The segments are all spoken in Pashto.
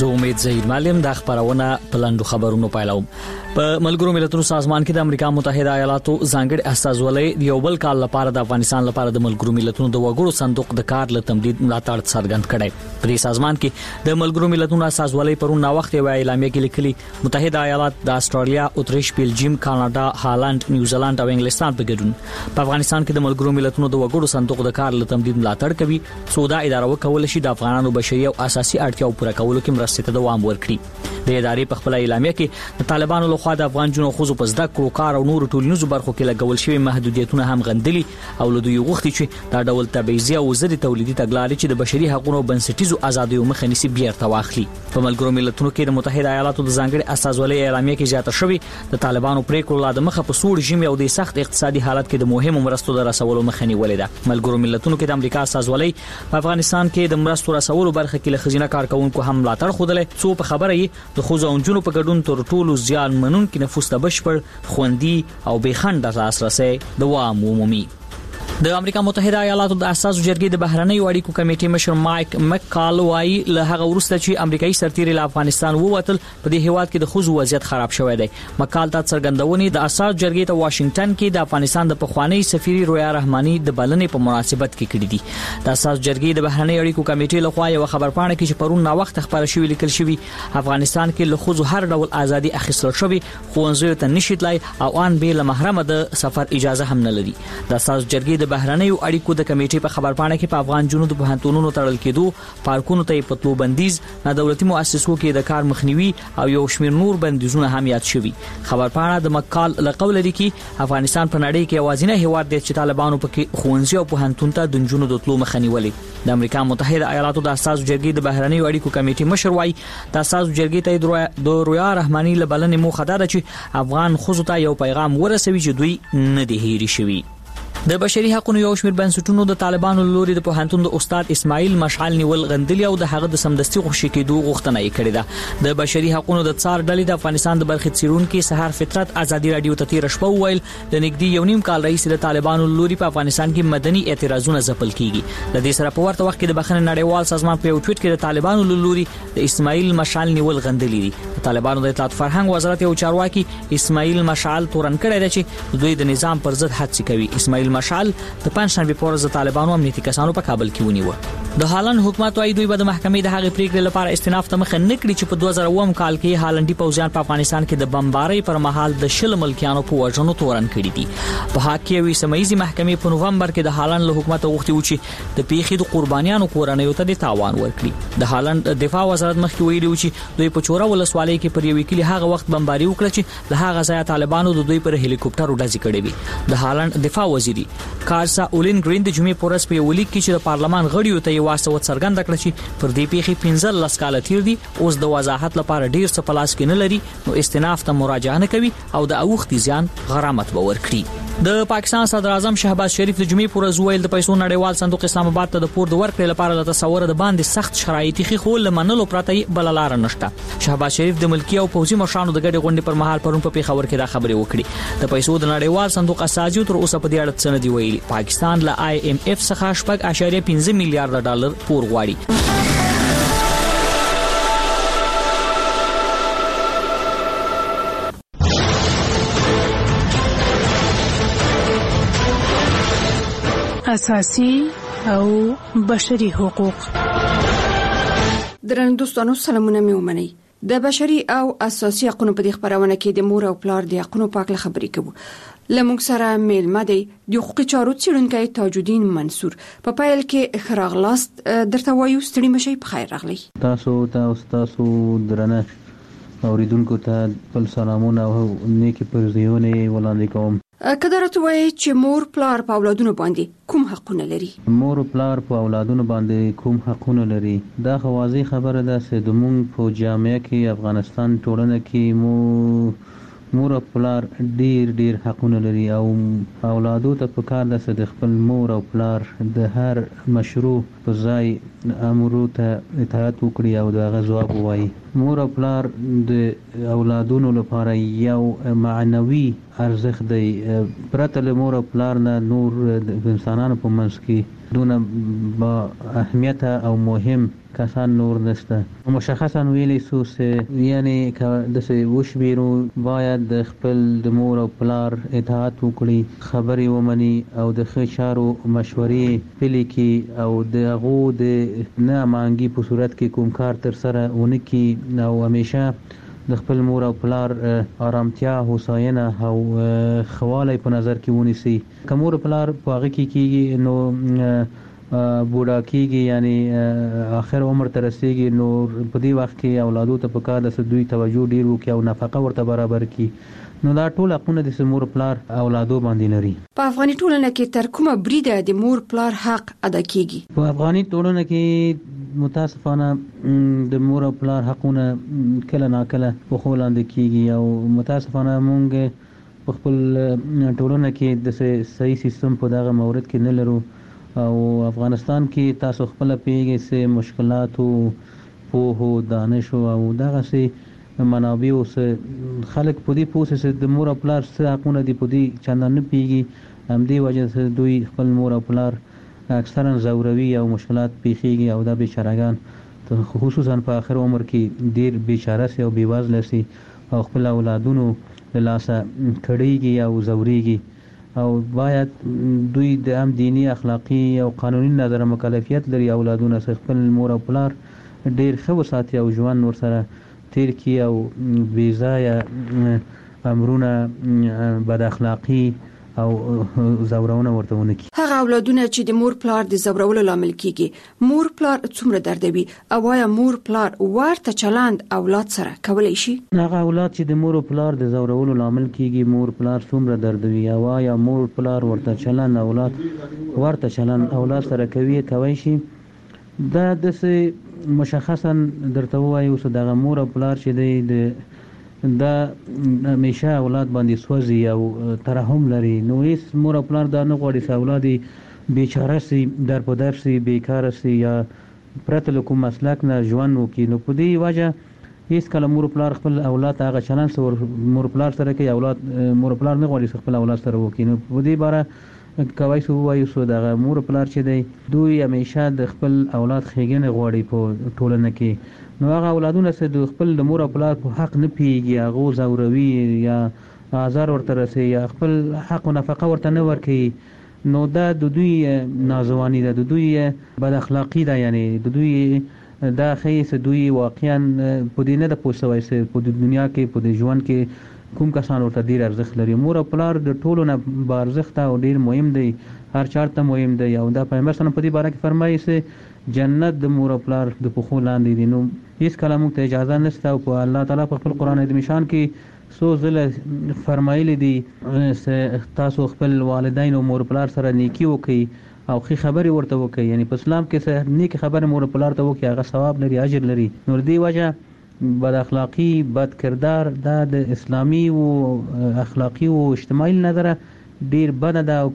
زه امید زهیر معلم د خبرونه پلانډو خبرونو پایلوم. په ملګرو ملتونو سازمان کې د امریکا متحده ایالاتو ځانګړي استازولۍ د یو بل کال لپاره د افغانستان لپاره د ملګرو ملتونو د وګړو صندوق د کار له تمدید ملاتړ څرګند کړي. په دې سازمان کې د ملګرو ملتونو استازولۍ پرون نا وخت یو اعلامیه کې لیکلي متحده ایالات د استرالیا، اتریش، بلجیم، کاناډا، هالند، نیوزیلند او انګلستان په ګډون په افغانستان کې د ملګرو ملتونو د وګړو صندوق د کار له تمدید ملاتړ کوي. سودا اداره وکول شي د افغانانو بشري او اساسي اړتیاو پوره کولو کې مرستې ته دوام ورکړي. د ادارې په خپل اعلامیه کې د طالبانو لخوا د افغان جنو خو په زده کړو، کار او نور ټولنیزو برخو کې لګول شوی محدودیتونه هم غندلي او له دوی غوښتي چې دا ډول تبعیضي او ضد تولیدي تګلارې چې د بشري حقوقو او بنسټیزو ازادیو مخه نیسي بیرته واخلي. په ملګرو ملتونو کې د متحده ایالاتو د ځانګړي استازولۍ اعلامیه کې زیاته شوی د طالبانو پریکړو لا د مخه په سوړ رژیم او د سخت اقتصادي حالت کې د مهمو مرستو د رسولو مخه نیولې ده. ملګرو ملتونو کې د امریکا استازولۍ په افغانستان کې د مرستو رسولو برخه کې له خزینه کارکونکو هم ملاتړ خوده، څو په خبره یې د خوځو او جنو په ګډون تر ټولو زیان منونکو نفوس ته بشپړ خوندي او بېخنډه لاسرسي دوام ومومي. د امریکا متحده ایالاتو د اساسو جرګې د بهرنیو اړیکو کمیټې مشر مایک مکال وايي له هغه وروسته چې امریکایي سرتیري له افغانستان ووتل په دې هیواد کې د خوځو وضعیت خراب شوی دی. مکال ته څرګندونې د اساس جرګې ته واشنگټن کې د افغانستان د پخوانی سفیر رویا رحماني د بلنې په مناسبت کې کړې دي. د اساس جرګې د بهرنیو اړیکو کمیټې لخوا یو خبرپاڼه کې چې پرون نا وخت خبره شوې لیکل شوی افغانستان کې له خوځو هر ډول ازادي اخیستل شوی، خوځو ته نشي تلای او ان به له محرمه د سفر اجازه هم نه لري. د اساس جرګې د بهرنیو اړیکو د کمیټې په خبرپاڼه کې په افغان جنوب پوهنتونونو تړل کېدو، پارکونو ته پتلو بندیز، نه دولتي مؤسسو کې د کار مخنیوي او یو شمېر نور بندیزونه هم یاد شوي. خبرپاڼه د مکال لقول لري کې افغانستان په نړۍ کې یوازینی هیواد دی چې طالبانو پکې ښوونځي او پوهنتون ته د جنونو د تلو مخه نیولې. د امریکا متحده ایالاتو د اساسو جرګې د بهرنیو اړیکو کمیټې مشر وايي د اساسو جرګې ته د رویا رحماني له بلنې موخه ده چې افغان خوځو ته یو پیغام ورسوي چې دوی نه دي هېري شوي. د بشري حقوقو یو شمېر بنسټونو د طالبانو لوري د پوهنتون د استاد اسماعیل مشعل نیول غندلي او د هغه د سمدستي خوشي کېدو غوښتنه یې کړې ده. د بشري حقوقو د څار ډلې د افغانستان د برخې څیړونکو سحر فطرت ازادي رادیو ته تیر شپه ویل د نګدي یو نیم کال رئیس د طالبانو لوري په افغانستان کې مدني اعتراضونه ځپل کیږي. د دې سره په ورته وخت کې د بخښنې نړیوال سازمان په یو ټویټ کې د طالبانو لوري د اسماعیل مشعل نیول غندلي دي. د طالبانو د اطلاعات فرهنګ وزارت یو چارواکي اسماعیل مشعل تورن کړی دی چې دوی د نظام پر ضد هڅې کوي. اسماعیل مشعل د پنځشنبه په ورځ د طالبانو امنیتي کسانو په کابل کې ونیو. د هالند حکومت وايي دوی به د محکمې د هغې پریکړې لپاره استئناف ته مخه نه کړي چې په 2009 کال کې هالندي پوځیان په افغانستان کې د بمبارۍ پر مهال د شل ملکیانو په وژنو تورن کړي دي. په حاکمیوي سمایزي محکمې په نوومبر کې د هالند له حکومت غوښتي و چې د پیښې د قربانیانو کورنیو ته د تاوان ورکړي. د هالند دفاع وزارت مخکې ویلي و چې دوی په چوره ولسوالۍ کې پر یو کلی هغه وخت بمباري وکړه چې له هغه ځای طالبانو د دوی پر هلیکوپټر ډزې کړې وي. د هالند دفاع وزیر کارسا اولین ګرین د جمعې په ورځ په یو لیک کې چې د پارلمان غړیو ته یې واسطه څرګنده کړه چې پر دې پیښې 15 کال تیر دي، اوس د وضاحت لپاره ډیر څه په لاس کې نه لري، نو استئناف ته مراجعه نه کوي او د اوښتي زیان غرامت به ورکړي. د پاکستان صدر اعظم شهباز شریف د جمعې پر ورځ ویل د پیسو نړیوال صندوق اسلام آباد ته د پور د ورکړې لپاره له تصور د باندې سخت شرایط خو لمنلو پرته بل لار نشته. شهباز شریف د ملکی او پوځي مشرانو د ګډې غونډې پر مهال پرون په پیښور کې دا خبرې وکړې. د پیسو د نړیوال صندوق اساسي تر اوسه په دې اړه څه نه دی ویلي. پاکستان له IMF څخه 8.5 میلیارډ ډالر پور غواړي. اساسي او بشري حقوق. درنو دوستانو سلامونه مې ومنئ. د بشري او اساسي حقوقو په خبرونه کې د مور او پلار د حقوقو په اړه خبرې کوو. لمونږ سره میلمه دی د حقوقي چارو څیړونکی تاج الدین منصور. په پیل کې خراغلاست درته وایو ستړي مشي په خیر راغلی. تاسو درنه اوریدونکو ته خپل سلامونه او نیکی پرزیونه وړاندې کوم. کله راته وایي چې مور پلار په اولادونو باندې کوم حقونه لري؟ مور پلار په اولادونو باندې کوم حقونه لري دا خوازي خبره ده چې د مونږ په جامعه کې افغانستان ټولنه کې مور او پلار ډیر حقونه لري او اولادو ته په کار ده چې د خپل مور او پلار د هر مشروع په ځای امرو ته اطاعت وکړي او دغه ځواب ووایي. مور او پلار د اولادونو لپاره یو معنوي ارزښت دی. پرته له مور او پلار نه نور د انسانانو په منځ کې دونه با اهمیت او مهم کسان نور نشته. مشخصا ویلی سوس یعنی که دسه وشبیرو باید د خپل د مور او پلار اطاعت وکړي، خبرې ومني او د ښه چارو مشورې پلي کړي او د هغو د نه مانګي په صورت کې کوم کار تر سره ونه کړي او همیشه د خپل مور او پلار آرامتیا، هوساینه او خواله په نظر کې ونیسي. که مور او پلار په هغه کې کېږي نو بوډا کېږي، یعنی آخر عمر ته رسېږي، نو په دې وخت کې اولادو ته پکار ده چې دوی توجه ډېر وکړي او نفقه ورته برابر کړي. نو دا ټول حقونه د مور پلار اولادو باندې لري. په افغاني ټولنه کې تر کومه بریده د مور پلار حق ادا کیږي؟ په افغاني ټولنه کې متاسفانه د مور او پلار حقونه کله ناکله په خو لاندې کیږي او متاسفانه مونږ په خپل ټولنه کې د صحیح سیستم په دغه مورد کې نه لرو او افغانستان کې تاسو خپل پیږي چې مشکلات او په دانش او دغه سي منابع او خلک په دې پوسه د مور او پلار څخه حقونه دی په دې چندان نه پیږي. هم دې وجه سره دوی خپل مور او پلار اکثرا زوروي او مشکلات پیښیږي او دا بیچارهګان خصوصا په آخر عمر کې ډیر بیچاره سي او بیوازله سي او خپل اولادونو له لاسه کړيږي او زوريږي او باید دوی د هم دینی، اخلاقی او قانوني نظر مکلفیت لري اولادونه سره خپل مور او پلار ډیر ښه وساتي او ژوند ورسره تیر کی او بیځایه امرونه بد اخلاقی او زورونه ورته ونه کی. هغه اولادونه چې د مور پلار د زورولو لامل کیږي، مور پلار څومره دردوي او آیا مور پلار ورته چلند اولاد سره کولای شي؟ هغه اولاد چې د مور پلار د زورولو لامل کیږي، مور پلار څومره دردوي او آیا مور پلار ورته چلند اولاد سره کوي شي؟ دا د مشخصا درته وایو چې دغه مور او پلار چې د همیشه اولاد باندې سوځي او ترحم لري، نو هیڅ مور او پلار دا نه غواړي چې اولاد بیچاره سي، در په در سي، بیکاره سي یا پرته له کوم مسلک نه ژوند وکړي. نو په دې وجه هیڅ کله مور پلار خپل اولاد هغه چلند مور پلار سره کوي، اولاد مور پلار نه غواړي خپل اولاد سره وکړي. نو په دې باره کوي سو وایو سو دغه مور پلار چې دی دوی همیشه د خپل اولاد ښېګڼه غواړي په ټولنه کې. نو هغه اولادونه چې د خپل د مور او پلار په حق نه پیږي، هغه زوروي یا آزار ورته رسي یا خپل حق او نفقه ورته نه ورکوي، نو دا د دوی نازوانی ده، د دوی بد اخلاقی ده، یعنی د دوی دا ښیي چې دوی واقعا په دې نه ده پوه شوی چې په دنیا کې په دې ژوند کې کوم کسان ورته ډیر ارزښت لري. مور او پلار د ټولو نه با ارزښت او ډیر مهم دی، هر چارته مهم دی او دا پیغمبر صلی الله علیه وسلم په دې باره کې فرمایي چې جنت د مور او پلار د پښو لاندې دی. نو هیڅ کله موږ ته اجازه نشته او په الله تعالی په خپل قران عظیم شان کې سو ځله فرمایلی دی چې تاسو خپل والدین او مور پلار سره نیکی وکړئ او ښه خبرې ورته وکړئ. یعنی په اسلام کې څه نیک خبره مور پلار ته وکړي هغه ثواب لري، اجر لري. نو دې وجه بد اخلاقی، بد کردار دا د اسلامی او اخلاقی او اجتماعي نظره ډیر بد ده او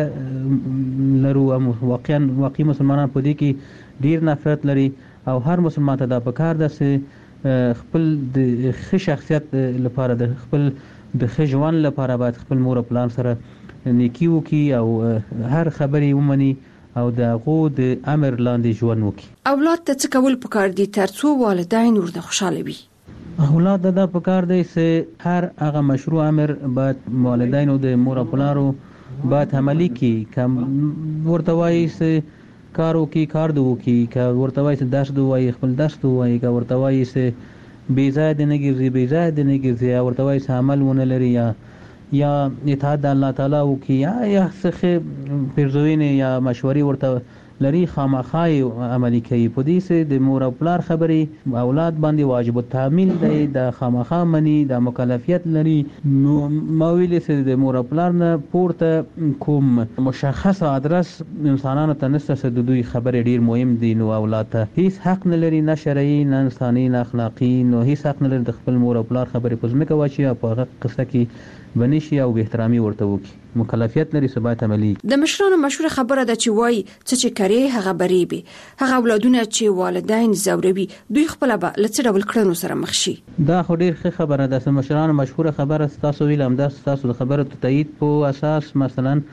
کرکه لرو. واقعي مسلمانان په دې کې ډیر نفرت لري او هر مسلمان ته دا پکار ده چې خپل د ښه شخصیت لپاره، د خپل د ښه ژوند لپاره باید خپل مور او پلار سره نیکی وکړي او هر خبرې ومني او دغه د امر لاندې ژوند وکړي. اولاد ته څه کول پکار دي ترڅو والدین ورته خوشاله وي؟ اولاد ته دا پکار دی چې هر هغه مشروع امر باید والدین او د مور او پلارو باید عملي کړي. که ورته وایي چې کار وکړي کار دې وکړي، که ورته وایي چې درس دې وایي خپل درس دې وایي، که ورته وایي چې بې ځایه دې نه ګرځي بې ځایه دې نه ګرځي، یا ورته وایي چې عمل ونه لري یا اطاعت د الله تعالی وکړي یا څه پیرزوینې یا مشورې ورته لري، خامخا عملي کوي. په دې سه د مور او پلار خبرې اولاد باندې واجب التحمل دی، د خامخا منی د مکلفیت لري. نو ما ویلې چې د مور او پلار نه پورته کوم مشخص ادرس انسانانو ته نشته چې د دوی خبرې ډیر مهم دي. نو اولاد ته هیڅ حق نه لري، نه شرعي نه انساني نه اخلاقی، نو هیڅ حق نه لري د خپل مور او پلار خبرې په ځمکه واچي او په هغه قصه کې بنشي او به احترامي ورته وکړي. مکلفیت لري ثبات عملی. د مشرانو مشوره خبره ده چې وای چې کری هغه بریبي، هغه اولادونه چې والدین زوروي دوی خپل به لڅ ډول کړنو سره مخ شي. دا خو ډیر ښه خبره ده. مشرانو مشوره خبره تاسو ویل هم دا تاسو د خبره تایید په اساس مثلا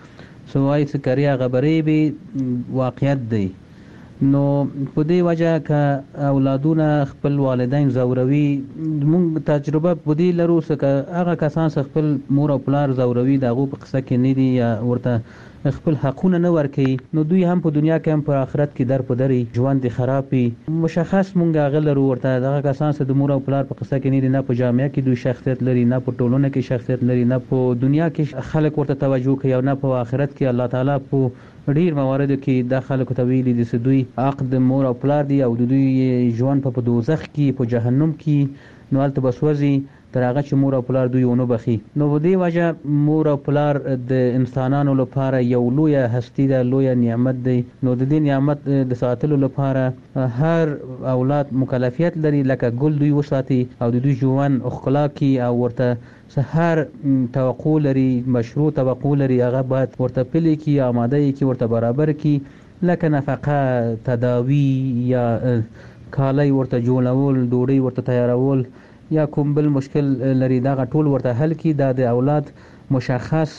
سوای سکري غبري به واقعیت دی. نو په دې وجه که اولادونه خپل والدین زوروي، موږ تجربه په دې لرو چې هغه کسان خپل مور او پلار زوروي دغه په قصه کې نه دي یا ورته خپل حقونه نه ورکوي، نو دوی هم په دنیا کې هم په آخرت کې در په دري ژوند خرابي. مشخص مونږ غلرو ورته دغه کسان چې د مور او پلار په قصه کې نه دي، نه په جامعه کې دوی شخصیت لري، نه په ټولنه کې شخصیت لري، نه په دنیا کې خلک ورته توجه کوي او نه په آخرت کې الله تعالی په ډیر موارد کې د خلکو ته ویلي دي چې دوی عقد مور او پلار دي او د دوی ژوند په دوزخ کې په جهنم کې نو هلته بسوځي تر هغه چې مور او پلار دوی ونه بخي. نو په دې وجه مور او پلار د انسانانو لپاره یو لوی هستی ده، لوی نعمت دی. نو د دې نعمت د ساتلو لپاره هر اولاد مکلفیت لري لکه ګل دوی وساتي او د دوی ژوند ښکلا کی او ورته هر توقع لري، مشروع توقع لري، هغه باید ورته پلي کی، آماده کی، ورته برابر کی، لکه نفقه، تداوی یا کالی ورته جوړول، ډوډۍ ورته تیارول یا کوم بل مشکل لري دغه ټول ورته حل کی. دا د اولاد مشخص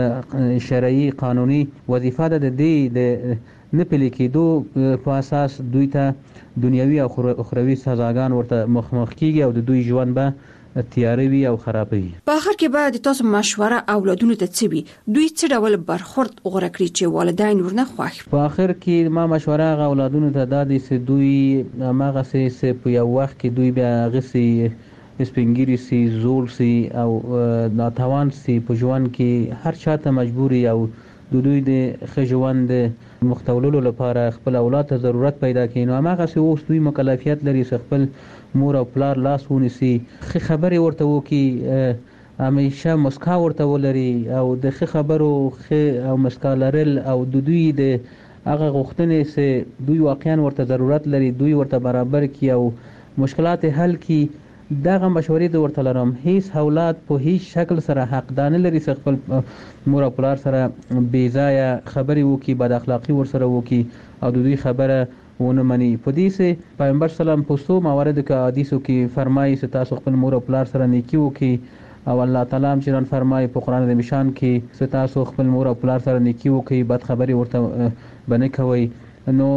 شرعي قانوني وظیفه ده. د دې د نه پلي کېدو په اساس دوی ته دنیوي او اخروي سزاګان ورته مخ کیږي او د دوی ژوند به تیاروي او خرابوي. په اخر کې باید تاسو مشوره اولادونو ته څه وي، دوی څه ډول برخورد غوړه کړی چې والدین ورنه خوښ. په اخر کې ما مشوره اولادونو ته دا دي چې دوی ماغه سه په یو وخت کې دوی بیا غسي سپینګری سي، زول سي او ناتوان سي په ژوند کې هر چاته مجبوري او د دوی د ښه ژوند مختوللو لپاره خپل اولاد ته ضرورت پیدا کړي. نو هغه اوس دوی مکلفیت لري چې خپل مور او پلار لاس ونیسي، ښه خبرې ورته وکړي، همیشه مسکا ورته ولري او د ښه خبرو ښه او مسکا لرل او د دوی د هغه غوښتنې چې دوی واقعا ورته ضرورت لري دوی ورته برابر کړي او مشکلات حل کړي. دغه مشورې د ورته لرم. هیڅ اولاد په هیڅ شکل سره حق دانه لري چې خپل مور او پلار سره بې ځایه خبرې وکړي، بد اخلاقي ورسره وکړي او د دوی خبره ونه مني. په دې سه پیغمبر سلام په څو مواردو کې حدیثو کې فرمایي چې تاسو خپل مور او پلار سره نیکی وکړي او الله تعالی هم چې فرمایي په قران د مشان کې چې تاسو خپل مور او پلار سره نیکی وکړي، بد خبرې ورته بنه کوي. نو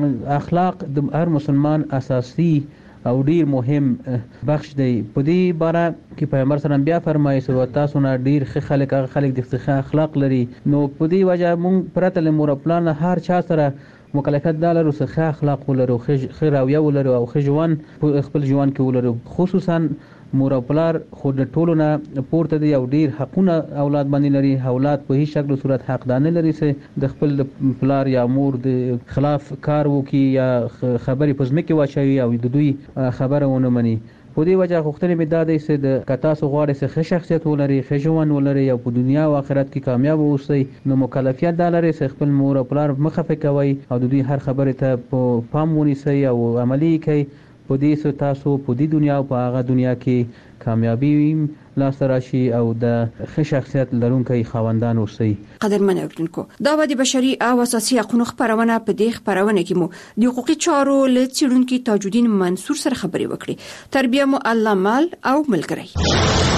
اخلاق د هر مسلمان اساسي او ډیر مهم بخش دی. په دې باره کې پیغمبر سلام بیا فرمایي چې تاسو نه ډیر ښه خلک هغه خلک د ښه اخلاق لري. نو په دې وجه مونږ پرته له مور او پلار نه هر چا سره مکلفیت دا لرو چې ښه اخلاق ولرو، ښه رویه ولرو او ښه ژوند خپل ژوند کې ولرو. خصوصا مور او پلار خو د ټولو نه پورته دی او ډیر حقونه اولاد باندې لري. اولاد په هیڅ شکل صورت حق دانه لري چې د خپل پلار یا مور د خلاف کار وکړي یا خبرې په ځمکه واچوي او د دوی خبره ونه مني. په دې وجه غوښتنې مې دا دی چې د کتاسو غواړي چې ښه شخصیت ولري، ښه ژوند ولري او په دنیا او آخرت کې کامیاب اوسئ. نو مکلفیت دا لري چې خپل مور او پلار مخه کوي او د دوی هر خبرې ته په پام ونیسئ او عملي کوي. په دې سره تاسو په دې دنیا او په هغه دنیا کې کامیابی لاس راشي او د ښه شخصیت لرونکي خاوندان اوسئ. قدرمن اوریدونکو، دا د بشري او اساسي حقوقو خبرونه په دې خبرونه کې مو د حقوقي چارو له څېړونکو تاجودین منصور سره خبرې وکړې. تربیه مو الله مال او ملګری.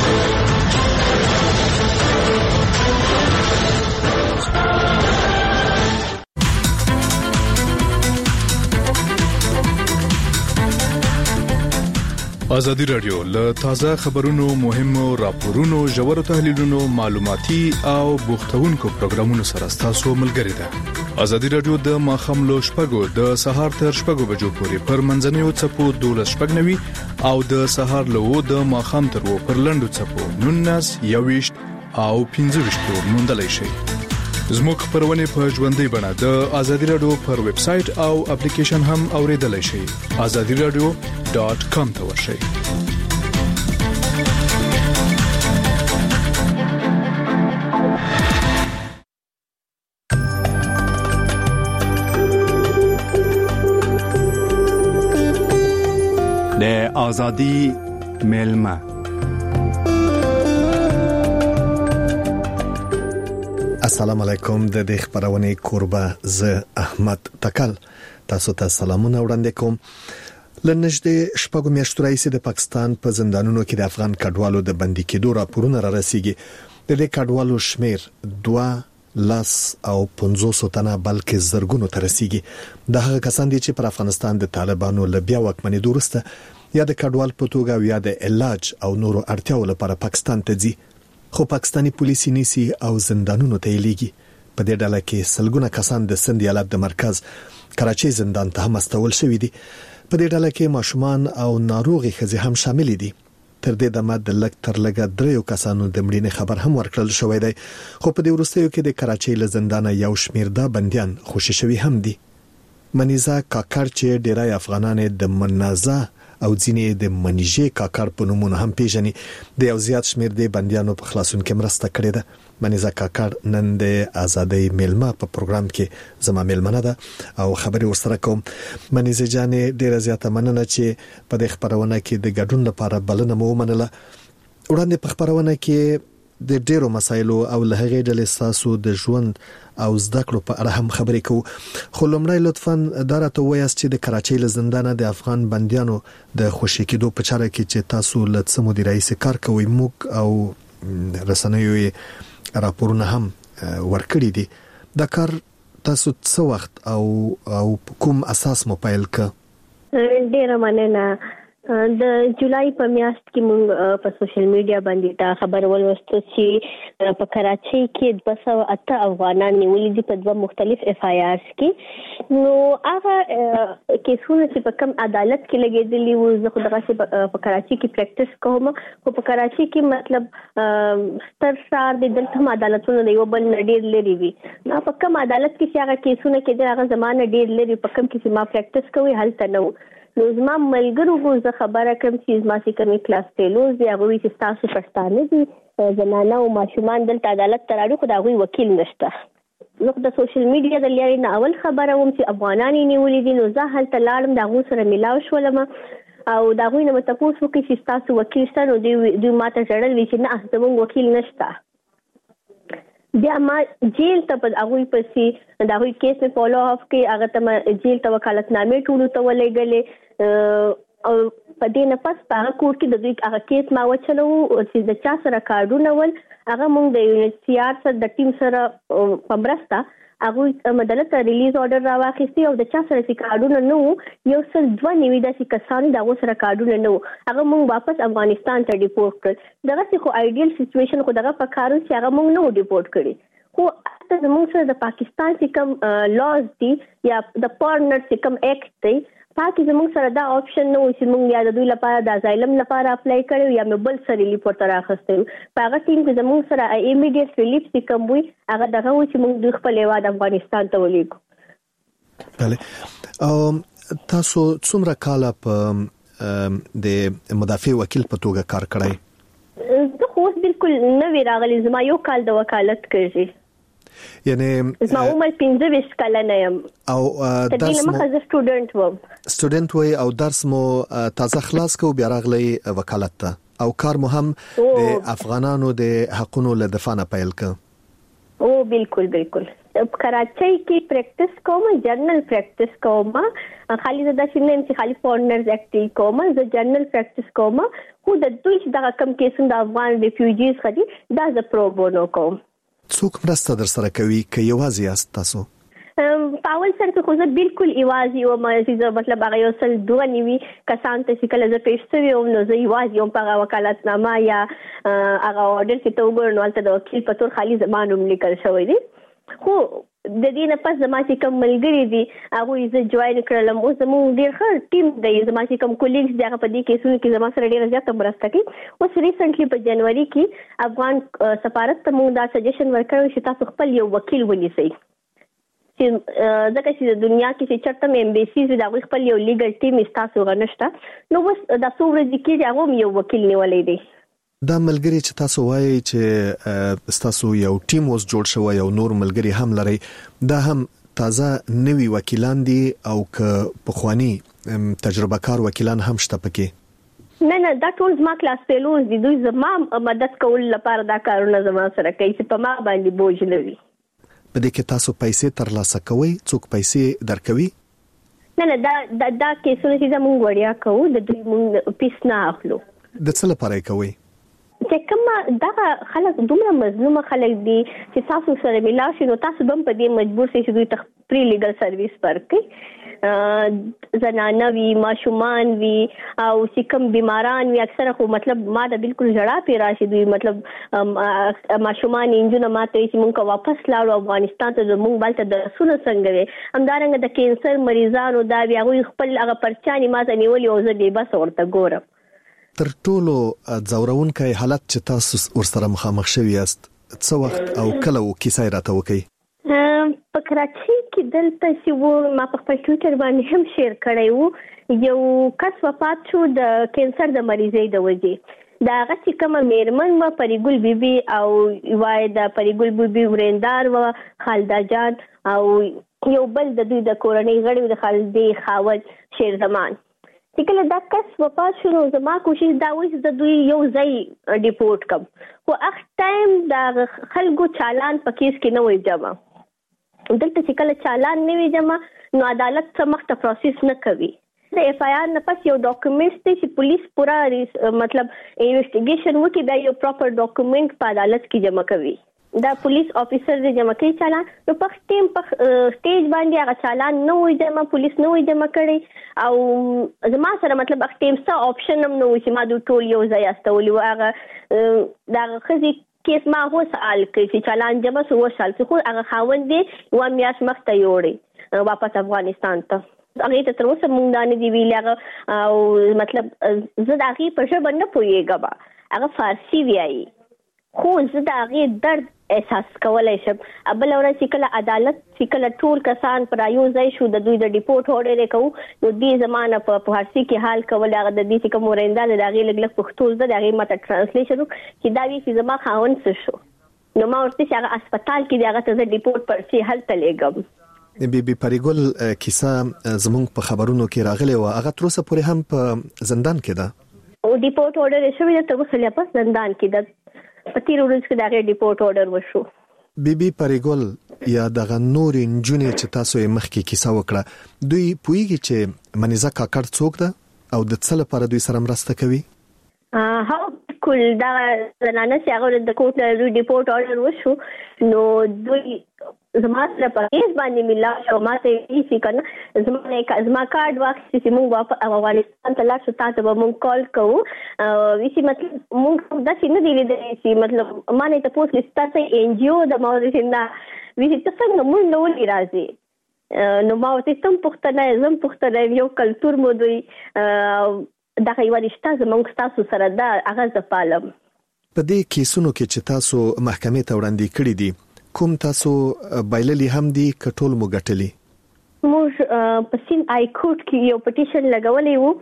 ازادي رادیو له تازه خبرونو، مهمو راپورونو، ژورو تحلیلونو، معلوماتي او بوختونکو پروګرامونو سره تاسو ملګری ده. ازادي رادیو د ماخام لو شپږو د سهار تر شپږو بجو پورې پر منځنوي چپو 12:90 او د سهار له د ماخام تر و پر لندو چپو 19 21 او 15 موندلای شي. زموږ خبرونه په ژوندۍ بڼه د ازادي رادیو پر ویب سټ او اپلیکیشن هم اوریدلای شئ. azadiradio.com ته ورشئ. د ازادي ملما السلام علیکم. د دې خبرونه کوربه ز احمد تکل تاسو ته سلامونه وړاندې کوم. لنږدې شپږ میاشتې راځي د پاکستان په زندانونو کې د افغان کډوالو د بندي کېدو راپورونه را رسیدي. د دې کډوالو شمیر 2 لاس او 500 تنه بلکې زرګونو ترسيږي. د هغه کسان دي چې پر افغانستان د طالبانو له بیا واکمنۍ وروسته یا د کډوال په توګه او یا د علاج او نورو اړتیاو لپاره پاکستان ته ځي، خو پاکستاني پولیس نیسي او زندانونو ته لیږي. په دې ډله کې سلګونه کسان د سند ایالت د مرکز کراچۍ زندان ته هم استول شوی دي. په دې ډله کې ماشومان او ناروغي ښځې هم شامل دي. تر دې دمه د لږ تر لږه 3 کسانو د مړینې خبر هم ورکړل شوی دی، خو په دې وروستیو کې د کراچۍ له زندانه یو شمیر د بنديان خوشي شوی هم دي. منیزا کاکړ چې ډیرای افغانان د منازا او ځینې د منیجې کاکړ په نومونو هم پیژني، د یو زیات شمیر د بنديانو په خلاصون کې مرسته کړې ده. منیزا کاکړ نن د ازادۍ میلمه په پروګرام کې زما میلمنه ده او خبري ورسره کوم. منیزا جانې ډیره زیاته مننه چې په دې خبرونه کې د ګډون لپاره بلنه مو ومنله. وړاندې په خبرونه کې د ډیرو مسایلو او له هغې ډلې ساسو د ژوند او زده کړو په اړه هم خبرې کوو، خو لومړی لطفاً دا راته وایاست چې د کراچۍ له زندانه د افغان بنديانو د خوشي کېدو په چاره کې چې تاسو له څه مودې راهیسې کار کوئ، موږ او رسنیو راپورونه هم ورکړي دي. دا کار تاسو څه وخت او کوم اساس مو پیل کړ؟ ډیره مننه. د جولای په میاشت کې موږ په سوشل میډیا باندې دا خبر ولوستو چې په کراچۍ کې 208 افغانان نیولې دي په 2 مختلف اف آی آرز کې. نو هغه کیسونه چې په کوم عدالت کې لګېدلي وو، زه خو دغه په کراچۍ کې پریکټس کوم، خو په کراچۍ کې مطلب ستر ښار د دلته هم عدالتونه د یو بل ډېر لري وي. نو په کوم عدالت کې چې هغه کیسونه کېدل هغه زمانه ډېر لري، په کوم کې چې ما پریکټس کوي هلته نه و. نو زما ملګرو خو زه خبره کوم چې زما چې کومې کلاس فیلوز دي هغوی چې ستاسو پښتانه دي زنانه او ماشومان دلته عدالت ته راړي، خو د هغوی وکیل نشته. زه د سوشل میډیا د لارې نه اول خبره وم چې افغانان یې نیولي دي. نو زه هلته لاړم، د هغوی سره ملاو شولم او د هغوی نه مې تپوس وکړي چې ستاسو وکیل شته. نو دوی ما ته ژړل وي چې نه زموږ وکیل نشته. بیا ما جیل ته په هغوی پسې د هغوی کیس مې فالو اف کړي، هغه ته ما جیل ته وکالتنامې ټولو ته ولېږلې او په دې نه پس په هغه کور کې د دوی هغه کیس ما وچلو چې د چا سره کارډونه ول، هغه موږ د UNHCR سره د ټیم سره په مرسته هغوی مدلته ریلیز آرډر راواخیستي او د چا سره چې کارډونه نه وو 192 داسې کسان د هغو سره کارډونه نه وو، هغه موږ واپس افغانستان ته ډیپورټ کړل. دغسې خو آیډیل سچویشن خو دغه په کار و چې هغه موږ نه وو ډیپورټ کړي، خو هلته زموږ سره د پاکستان چې کوم لاز دي یا د فارنر چې کوم ایکټ دی پاکي زموږ سره دا آپشن نه و چې موږ یا د دوی لپاره د ازایلم لپاره اپلای کړو یا مې بل سره ریلیف ورته راخستی و. په هغه ټیم کې زموږ سره ایمیډیټ ریلیف چې کوم وي هغه دغه و چې موږ دوی خپل هیواد افغانستان ته ولېږو. بله. او تاسو څومره کاله په د مدافع وکیل په توګه کار کړی؟ زه خو اوس بالکل نوی راغلی، زما 1 کال د وکالت کړی، یعنی زما عمر 25 کلنه یم او درس مو زه سټوډنټ وم. سټوډنټ وای او درس مو تازه خلاص کو بیا راغلی وکالت ته او کار مو هم د افغانانو د حقونو له دفاع نه پیل ک؟ او بالکل کراچۍ کې پریکټس کوم، جرنل پریکټس کوم، خالي زدا شنن چې خالي فورنرز اکټ کوم، زه جرنل پریکټس کوم، خو د دوی چې دا کم کیسونه د افغان ریفیوجیز خدي دا ز پرو بونو کوم. څوک مرسته در سره کوي که یوازې یاست تاسو؟ په اول سره خو زه بالکل یوازې وم، چې مطلب هغه یو څل 2 کسان ته چې کله زه پیش شوی وم نو زه یوازې وم په هغه وکالتنامه یا هغه آرډر چې ته وګورې نو هلته د وکیل په تور خالي زما نوم لیکل شوی دی. خو د دې نه پس زما چې کوم ملګري دي هغوی زه جوین کړلم. اوس زموږ ډېر ښه ټیم دی، زما چې کوم کولیګز دي هغه په دې کیسونو کې زما سره ډېره زیاته مرسته کوي. اوس ریسنټلی په جنوري کې افغان سفارت ته موږ دا سجیشن ورکړی چې تاسو خپل یو وکیل ونیسئ، چې ځکه چې د دنیا کې چې چېرته هم ایمبیسیز وي د هغوی خپل یو لیګل ټیم ستاسو هغه نشته. نو اوس دا څو ورځې کېږي هغه هم یو وکیل نیولی دی. دا ملګری چې تاسو وایي چې تاسو یو ټیم اوس جوړ شوی او نور ملګری هم لري، دا هم تازه نوي وکیلان دي او که پخوانی تجربه کار وکیلان هم شته پکې؟ نه دا ټول زما کلاس فیلوز دي، دوی زما مدد کول لپاره دا کارونه زما سره کوي چې په ما باندې بوج نه وي. په دې کې تاسو پیسې ترلاسه کوئ؟ څوک پیسې درکوي؟ نه دا کیسونه چې موږ وړیا کوو د دوی موږ پیس نه اخلو. د څه لپاره کوئ؟ چې کومه دا خلک دومره مظلوم خلک دي چې تاسو سره ملاوي شي نو تاسو هم په دې مجبور شئ چې دوی ته پری لیګل سرویس ورکړي. زنانه وی ماشومان وی او سکم بیماران وی اکثره خو مطلب ما دا بالکل جړه پی راشي دوی مطلب ماشومان انجونه ماته چې مونږه واپس لاړو افغانستان ته مونږ بالته د رسول څنګه وي همدارنګه د کینسر مریضانو دا بیا غوي خپل هغه پرچاني ماته نیولې او زه دې بس ورته ګورم. تر ټولو ځورونکي حالت چې تاسو ورسره مخامخ شوي یاست څه وخت او کله و کیسه راته وکي؟ په کراچۍ کې دلته چې ما په خپل ټویټر باندې هم شیر کړی وو یو کس وفات شو د کینسر د مریضۍ د وجې دا هغه چې کومه میرمن و پریګل بیبي او وای د پریګل بیبي ورندار و خالدا جان او یو بل د دوی د کورنۍ غړي د خالدې خاوند شیر زمان چې کله دا کس وفات شو نو زما کوشش دا و چې د دوی یو ځای ډیپورټ کم خو اخ ټایم دا خلکو چالان په کیس کې نه وي جمع دلته چې کله چالان نه وي جمع نو عدالت څخه مخته پروسس نه کوي. د اف آی آر نه پس یو ډاکومېنټ دی چې پولیس پورا مطلب انویسټیګیشن وکړي دا یو پراپر ډاکومېنټ په عدالت کې جمع کوي. دا پولیس افیسر دې جمع کوي چالان نو په ټیم په سټیج باندې هغه چالان نه وي جمع پولیس نه وي جمع کړي او زما سره مطلب هغه ټیم څه آپشن هم نه وي چې ما دوی ټول یو ځای استولي و هغه دا خزي کیس ما هو سوال کوي چې چالان جمع سو وشال خو هغه خاوند دی و میاش مخته یوړي واپس افغانستان ته هغه ته تر اوسه مونږ دانه دی ویل او مطلب زه د هغه په ژبه نه پوهیږم هغه فارسی ویایي خو زه د هغه درد احساس کولای شم. ابل ورځ چې کله عدالت چې کله ټول کسان پر یو ځای شو د دوی د ډیپورټ اورډر کوو نو دې زمانه په فارسی کې حال کول هغه د دې چې کوم ورندال د هغه لګلګ پښتو زده د هغه ماته ترانسلیشن چې دا وی چې زما خاون څه شو نو ما ورته چې هغه هسپتال کې هغه ته ډیپورټ پرسي حل تلېګم. بي پریګل کیسه زمونږ په خبرونو کې راغلی و هغه تر اوسه پورې هم په زندان کې ده او ډیپورټ اورډر شوی د تر اوسه په زندان کې ده په تیر ورځ کې دا ډیپورټ اورډر وشو. بي پریګل یا دغه نور انجونې چې تاسو یې مخکې کیسه وکړه دوی پوهیږي چې منیزه کاکړ څوک ده او د څه لپاره دوی سره مرسته کوي؟ ها کول دا زنانه چې هغه د کوټ له ډیپورټ اورډر وشو نو دوی زما سره په کیس باندې ملا شو ماته یې چې کنه زما کارت واخیستي چې موږ واپس افغانستان ته لاړ شو تاسو به موږ کال کوو ویسي مطلب موږ دا څنګه دی لیدل چې مطلب ما نه تاسو لستا ته ان جی او د ماورشن دا ویسي تاسو موږ نو لري راځي نو ما ورته تم پښتنه زم پښتنه یو کلچر مو دوی دا یو رښتا زموږ تاسو سره دا هغه ځپالم. په دې کیسونو کې چې تاسو محکمې ته وړاندې کړی دي کوم تاسو بایللی هم دي کټول مو ګټلی؟ موږ په سین آی کورټ کې یو پټیشن لګولې وو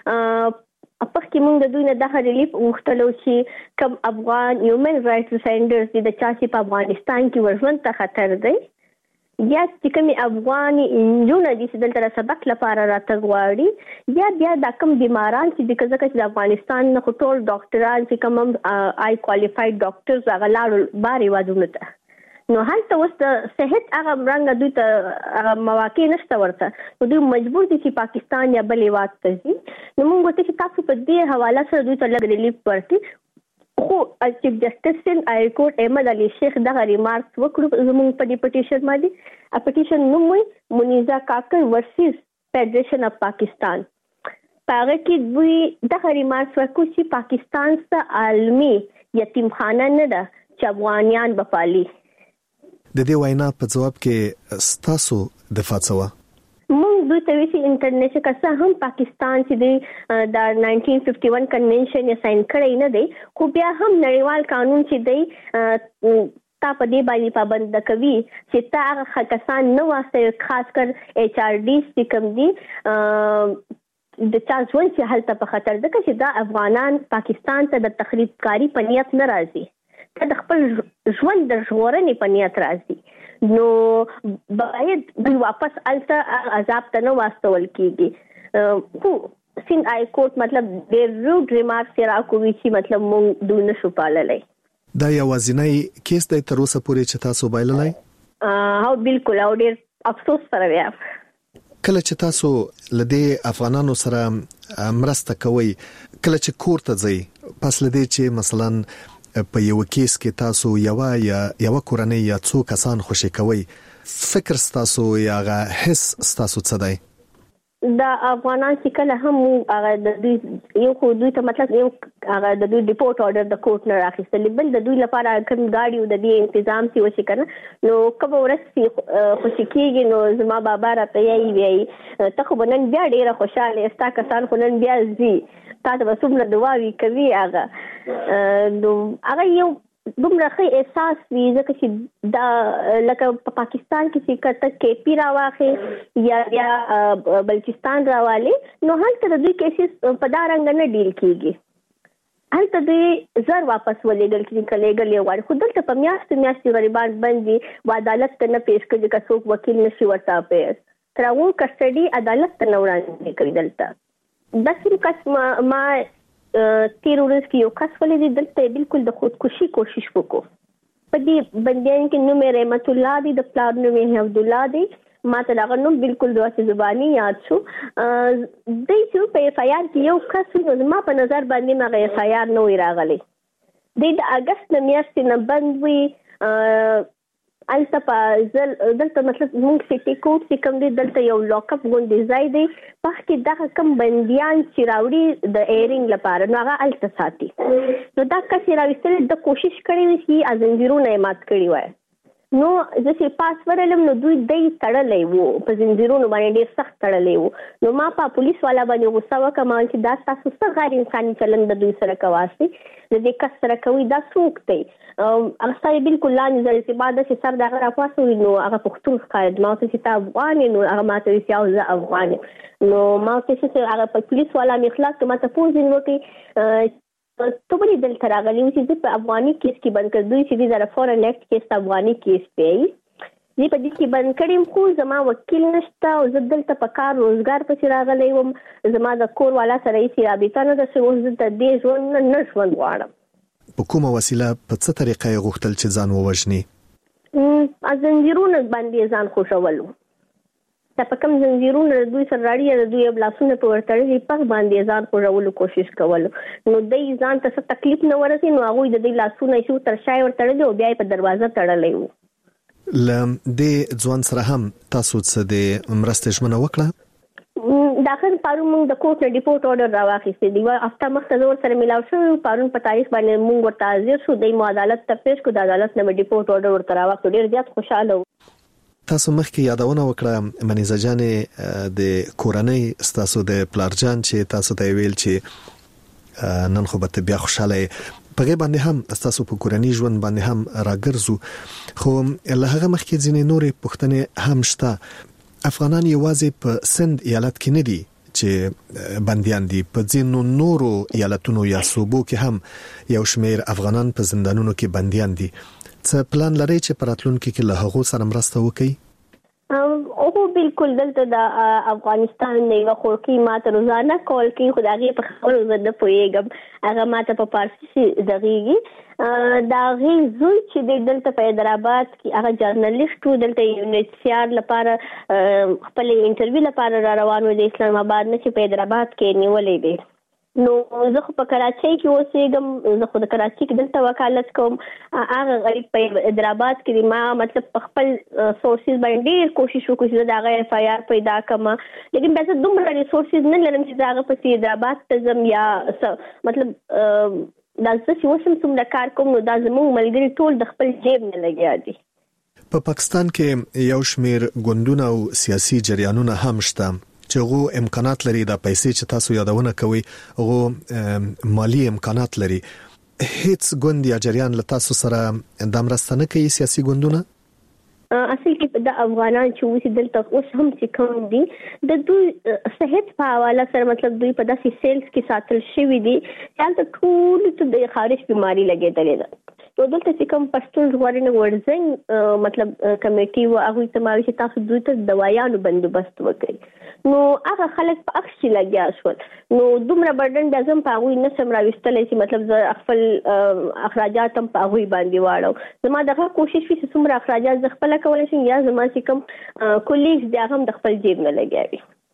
په کې موږ د دوی نه د ریلیف وغوښتلو چې کوم افغان هیومن رائټس ډیفینډرز دي د چا چې په افغانستان کې ورژوند ته خطر دی یا چې کوم افغاني انجونه دي چې دلته سبق لپاره راته غواړي یا بیا د کوم بیماران چې د کزه د افغانستان نه ټول ډاکټران چې کوم آی کوالیفاید ډاکټرز هغه لاړ باري وادونه ته نو هلته اوس د صحت هغه رنګ دوی ته مواقع نشته ورته نو دوی مجبور دي چې پاکستان یا بل هیواد ته ځي نو موږ ورته چې تاسو په دې حواله سره دوی ته لږ ریلیف ورکړي خو چیف جسټس سین آی کورټ احمد علي شیخ دغه ریمارکس وکړو زموږ په دې پټیشن باندې پټیشن نوم وي منیزه کاکړ ورسز فیډریشن اف پاکستان هغه کې دوی دغه ریمارکس وکړو چې پاکستان څخه عالمي یتیمخانه نه ده چې افغانیان بپالي. د دې وینا په جواب کې ستاسو دفاع څه و؟ موږ دوی ته ویسي انټرنیشنل کسه هم پاکستان چې د 1951 کنونشن یې ساين کړی نه دی خو بیا هم نړیوال قانون چې دی تا په دې باندې پابند کوي چې تا هغه کسان نه واسطه خاص کر ایچ آر ډی چې کوم دي د چا ژوند چې هلته په خطر ده چې دا افغانان پاکستان ته د تخریب کاری په نیت نه راځي د خپل ژوند د ژغورنې په نیت راځي نو باید دوی واپس الته عذاب ته نه واستول کیږي خو سین آی کورټ مطلب ډېر روډ ریمارکس راکوي چې مطلب مونږ دوی نشو پاللی. دا یوازینی کیس دی تر اوسه پورې چې تاسو بایللی؟ هو بالکل او ډېر افسوس سره بیا کله چې تاسو لدې افغانانو سره مرسته کوي کله چې کور ته ځئ پس لدی چې مثلا په یو کیس کې تاسو یو کورنۍ یا څو کسان خوشی کوي، فکر تاسو یا حس تاسو څه دی؟ دا افغانان چې کله هم هغه د دوی یو خو دوی ته مطلب یو هغه د دوی ډیپورټ اورډر د کوټ نه راخیستل، بل د دوی لپاره کوم گاډي او د دې تنظیم سی وشي کنه نو کبه ورسې خوشی کیږي نو زما بابا راته یې ته خو نن بیا ډیره خوشاله استا کسان خو نن بیا زی تاسو به څومره دعاوي کوي هغه نو هغه یو دومره ښه احساس وي ځکه چې دا لکه په پاکستان کې چې کته کې پی راواخي یا بلوچستان راوالي نو هلته د دوی کیسز په دا رنګ نه ډیل کیږي، هلته دوی زر واپس ولېږل کېږي یو غواړي، خو دلته په میاشتې غریبان باندې عدالت ته نه پیش کېږي که څوک وکیل نشي ورته پیش تر هغو کسټډي عدالت ته نه وړاندې کوي. دلته داسې کس ما تیر ورځ کې یو کس ولې دلته بالکل د خودکشي کوشش وکړو، په دې بندیان کې نوم رحمت الله دی، د پلار نوم عبد الله دی، ما ته هغه نوم بالکل د واسه زبانی یاد شو. د چې په اف آی آر کې یو کس نو ما په نظر باندې ما اف آی آر نو راغلی د اگست میاشتې نه بند وی الته په دلته مطلب موږ سټي کوټ چې کوم دی دلته یو لاک اپ غونډې ځای دی په کې دغه کم بنديان چې راوړي د ایرینګ لپاره نو هغه الته ساتي، نو دا کس راوستل د کوشش کړی وي چې ازنجیرونه مات کړی وای، نو چې پاس ورلم نو دوی تړلې وو په زنجیرونو باندې ډیر سخت تړلې وو، نو ما په پولیس والا باندې غوسه وکړم چې دا تاسو څه غیر انساني چلند د دوی سره کواسي د دې کس سره کوي دا څوک دی هغه ستاسو بالکل لاندې ځل چې بعد چې سر دغه راپاسوي نو هغه پښتون ښکاري ما ته چې تا افغان نو هغه ما ته چې زه افغان نو ما ته چې هغه په پولیس والا مخلاص ته ما ته پوښتنه وکړي ته ولې دلته راغلی چې زه په افغاني کیس کې بند کړ دوی چې د فورن ایکټ کیس افغاني کیس پیي زه په دې کې بند کړم خو زما وکیل نشته او زه دلته په کار روزګار پسې راغلی وم زما د کور والا سره یې رابطه نه ده چې زه د دې ژوند نه ژوند غواړم. په کومه وسیله په څه طریقه یې غوښتل چې ځان ووژني؟ زنجیرونه باندې ځان خوشولو په کوم زنجیرونه دوی سره راړي د دوی بلاسونه په ورتړلي په باندې ځان خوشولو کوشش کولو نو د ځان ته څه تکلیف نه ورسي نو هغه د دې لاسونه شو تر شای ورتړلي او بیا په دروازه تړلې وو. لم د ځوان سره هم تاسو څه د مرسته ژمنه وکړه؟ داخل پارون موږ د کوټ نه ډیپورټ اورډر راوخیستې دی هفته مخکې زور سره ملاو شو پارون په تاریخ باندې موږ ورته حاضر شو د عدالت ته پیش کو د عدالت نه ډیپورټ اورډر ورته راوخیستو ډیر زیات خوشاله و. تاسو مخکې یادونه وکړه منیزه جانې د کورنۍ تاسو د پلارجان چې تاسو ته ویل چې نن خو به بیا خوشاله په غي باندې هم تاسو په کورنۍ ژوند باندې هم راګرځو خو له هغه مخکې ځینې نورې پوښتنې هم شته. افغانان یوازې په سند ایالت کې نه دي چې بنديان دي په ځینو نورو ایالتونو یا صوبو کې هم یو شمېر افغانان په زندانونو کې بنديان دي. څه پلان لري چې په راتلونکي کې له هغو سره مرسته وکړي؟ او بالکل دلته د افغانستان نه خورکی ماته روزانه کول کوي خدای په خبرو زده پويګم هغه ماته په پارسي دغیږي دا غي زوی چې دلته په حیدرآباد کې هغه جرنالیست دلته یونیسیار لپاره خپل انټرویو لپاره را روانو د اسلام آباد نه چې په حیدرآباد کې نیولې دي نو زه خو په کراچۍ کې اوسېږم زه خو د کراچۍ کې دلته وکالت کوم هغه غریب په حیدرآباد کې ما مطلب په خپل سورسز باندې کوشش وکړم چې دا غي اف آی آر پیدا کړم لیکن بیا زه دومره ریسورسز نه لرم چې دا په حیدرآباد ته زم یا مطلب دا چې وسم څومره کار کوم نو دا زموږ ملګری ټول د خپل جیب نه لګیا دي. په پاکستان کې یو شمېر ګوندونه او سیاسي جریانونه هم شته چې غو امکانات لري د پیسې چې تاسو یادونه کوي غو مالی امکانات لري. هیڅ ګوند یا جریان له تاسو سره د مرسته نه کوي سیاسي ګوندونه؟ اصل کې د افغانان چې وسی دلته اوس هم چې کوم دي د دوی صحت په حواله سره مطلب دوی په داسې سیلز کې ساتل شوی دي چې ټول ته د خارج بیماری لګیدلې ده نو دلته چې کوم پښتون ژغورنې ورځنګ مطلب کمیټي او هغه تمایل چې تاسو دوی ته دوايانو بندوبست وکړي نو هغه خلک په اخ شي لګیا شول نو دومره برډن د ازم په هغه نه سم راوستلې چې مطلب ز خپل اخراجات هم په هغه باندې واړو زما دغه کوشش وی چې څومره اخراجات ز خپل کولای شم یا زما چې کوم کولیګز د هغه د خپل جیب نه لګیاوي.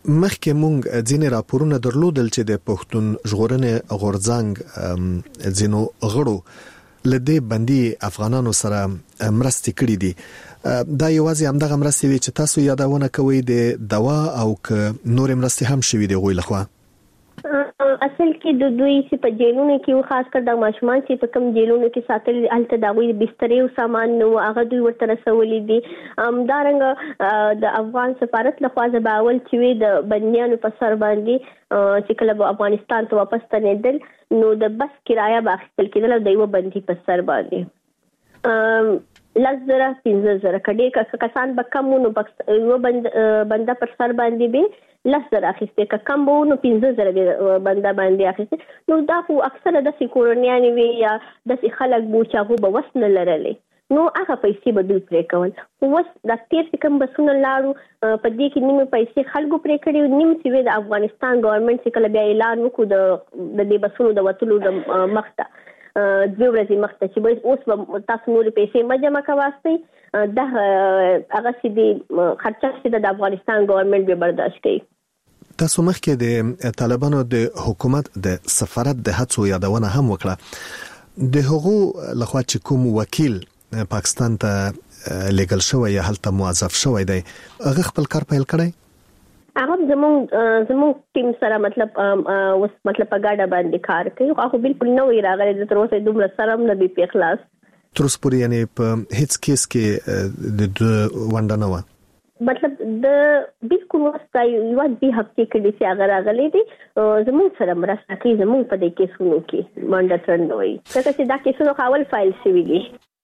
مخکې مونږ ځینې راپورونه درلودل چې د پښتون ژغورنې غورځنګ ځینو غړو لدې بندي افغانانو سره مرستې کړې دي. دا یوازې همدغه مرستې وي چې تاسو یادونه کوي د دوا او نور مرستې هم شوي دي غوي لخوا؟ اصل کې د دوی چې په جیلونو کې خاص کر د ماشومان چې په کوم جیلونو کې ساتل الته د غوي بسترې او سامان نو هغه دوی ورته رسولي دي. دارنګ د افغان سفارت لخوا زباول چې د بنديانو په سر باندې چې کله افغانستان ته واپس تنیدل نو د بس کرایه باخستل کېدل د یو بندي په سر باندې 10,000 کډې کسان به کم نو یو بنده پر سر باندې به 10,000 اخیسته که کم به نو 15,000 بنده باندې اخیسته نو دا خو اکثره د سکورنیان وی یا د خلک بو چاغو به وسنه لرلې نو هغه پیسې به دوی پرې کول وس د تیر کم بسونه لاړو په دې کې نیمه پیسې خلکو پرې کړي نیم چې د افغانستان ګورنمنت چې کله بیا اعلان وکړو د دې بسونو د وټلو د مخته 2 ورځې مخته چې اوس تاسو نور پیسې ما جمع کواسته د هغه چې د خرچه چې د افغانستان ګورنمنت به برداشت کوي. تاسو مخکې د طالبانو د حکومت د سفارت د هڅو یادونه هم وکړه. د هغو لخوا چې کوم وکیل پاکستان ته لګل شوی یا هلته موظف شوی دی هغه خپل کار پیل کړی؟ هغه زموږ ټیم سره مطلب په ګاډه باندې کار کوي خو بالکل نو یې راغلی د تر اوسه دومره سره نه دی په اخلاص تر اوسه پورې یعنی په هیڅ کیس کې د ونډه نه و مطلب د بالکل واسطه یو د هفته کې د هغه راغلی دی زموږ سره مرسته کوي زموږ په دې کیسونو کې ونډه ترنوي څنګه چې دا کیسونه خاول فایل شوی دي.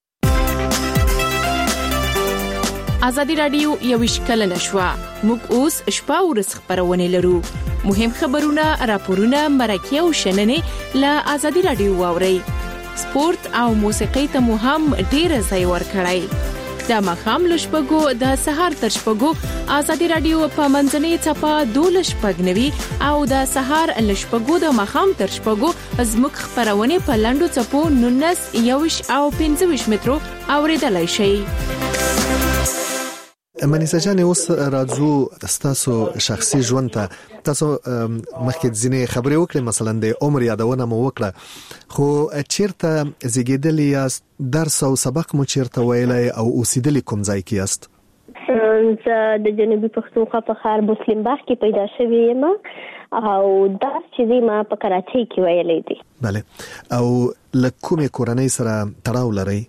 آزادی رادیو یوش کلنه شوه موږ اوس شپه ورځ خبرونه لرو مهم خبرونه راپورونه مرکه او شننه له آزادی رادیو واوري سپورت او موسیقي ته مو هم ډیر ځای ورکړی د مخام لشپګو د سهار تر شپګو آزادی رادیو په منځنۍ چپا 12:90 او د سهار لشپګو د مخام تر شپګو زموږ خبرونه په لاندو چپو 19 یوش او 25 مترو اوریدلای شي. منیسا جان اوس راځو تاسو شخصي ژوند ته تاسو مخکې ځینې خبرې وکړې مثلا د عمر یادونه مو وکړه خو چیرته زیږیدلې یاست درس او سبق مو چیرته ویلای او اوسېدلې کوم ځای کې یاست؟ د جنوبي پښتونخوا په ښار مسلم باغ کې پیدا شوې یم او درس چې ما په کراچۍ کې ویلې دي. بله او لکه کورنۍ سره تړاو لري؟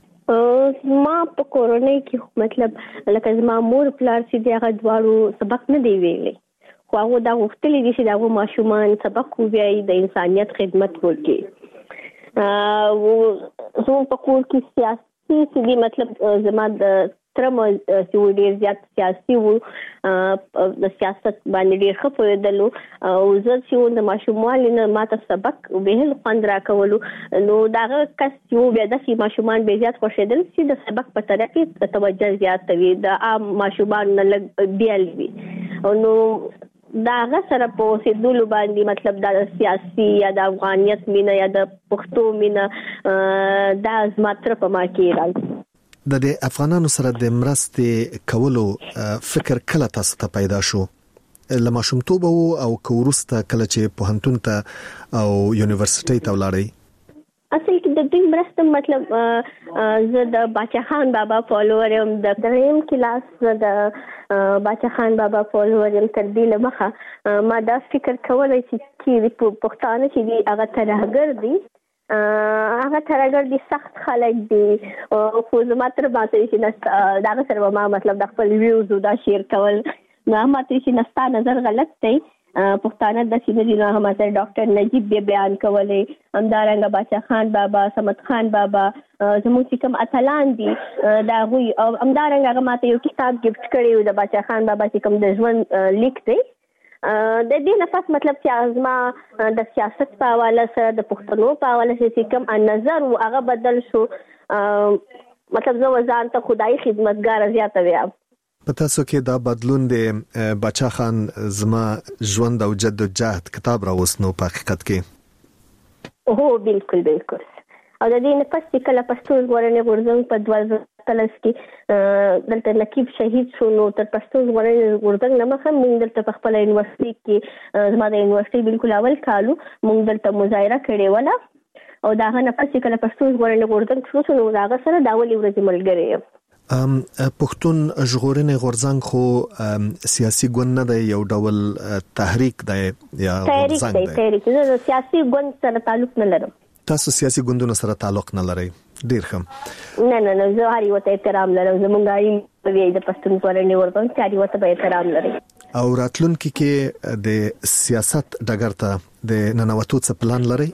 ما په کورونی کې مطلب لکه زما مور پلار چې دی هغه دواړو سبق نه دی ویلي خو هغه دا غوښتلي دي چې دا ماشومان سبق ووایي د انسانیت خدمت وکړي. زه په کور کې سیاسي چې دی مطلب زما د ترم چې ډیر زیات سیاسي وو د سیاست باندې ډیر ښه پوهېدلو او زه چې د ماشومان نه ماته سبق ویل خوند راکولو نو دغه کس یو بیا د ماشومان به زیات خوشیدل چې د سبق په طرف کې توجه زیات وي د عام ماشومان نه لږ بیل وي نو داغه سره په سیدلو باندې مطلب د سیاسي یا د افغانیت مینه یا د پښتو مینه د ازماتره په ما کې راځي. د افغانانو سره د مرستې کولو فکر کله تاسو ته پیدا شو؟ له ماشومتوب او کورسته کله چې پوهنتون ته او یونیورسيټي ته ولاړی؟ اصل کې د دې مرسته مطلب زه د باچا خان بابا فالوور یم د دریم کلاس د باچا خان بابا فالوور یم تر دې لمخه ما دا فکر کولای چې پښتانه چې دی هغه ترهګر دي هغه ترهګر دي سخت خلک دي خو زما تر باندې چې دا سره ما مطلب د خپل ویوز دا شیر کول نو ما ته چې نستا نظر غلط دی پښتانه د سیمې نه هم سره ډاکټر نجیب به بیان کولې همدارنګه باچا خان بابا سمت خان بابا زموږ چې کوم اتلان دي دا غوي او همدارنګه هغه ماته یو کتاب گیفت کړی د باچا خان بابا چې کوم د ژوند لیک دی د دې نفس مطلب چې ازما د سیاست په حواله سره د پښتنو په حواله چې کوم نظر او هغه بدل شو مطلب زه وزان ته خدای خدمتګار زیاته ویم. په تاسو کې دا بدلون د باچا خان زما ژوند او جدوجہد کتاب راوستنو په حقیقت کې؟ هو بالکل او د دې نه پس چې کله پښتون ژغورنې غورځنګ په 2013 کې دلته نقیب شهید شو نو تر پښتون ژغورنې غورځنګ نه مخه موږ دلته په خپل یونیورسيټي کې زما د یونیورسيټي بالکل اول کالو موږ دلته مظاهره کړې وله او دا نه پس چې کله پښتون ژغورنې غورځنګ شو نو دا سره دا ولې ورځ ملګری پښتون ژغورنې غورځنګ خو سیاسي ګوند نه دی یو ډول تحریک دی یا غورځنګ دی تحریک زه سیاسي ګوند سره تعلق نه لرم تاسو سیاسي ګوندونو سره تعلق نه لرئ ډیر ښه نه زه هر یو ته احترام لرم زمونږ د پښتون ژغورنې غورځنګ هر یو ته به احترام لري او راتلونکي کې د سیاست ډګر ته د ننوتو څه پلان لرئ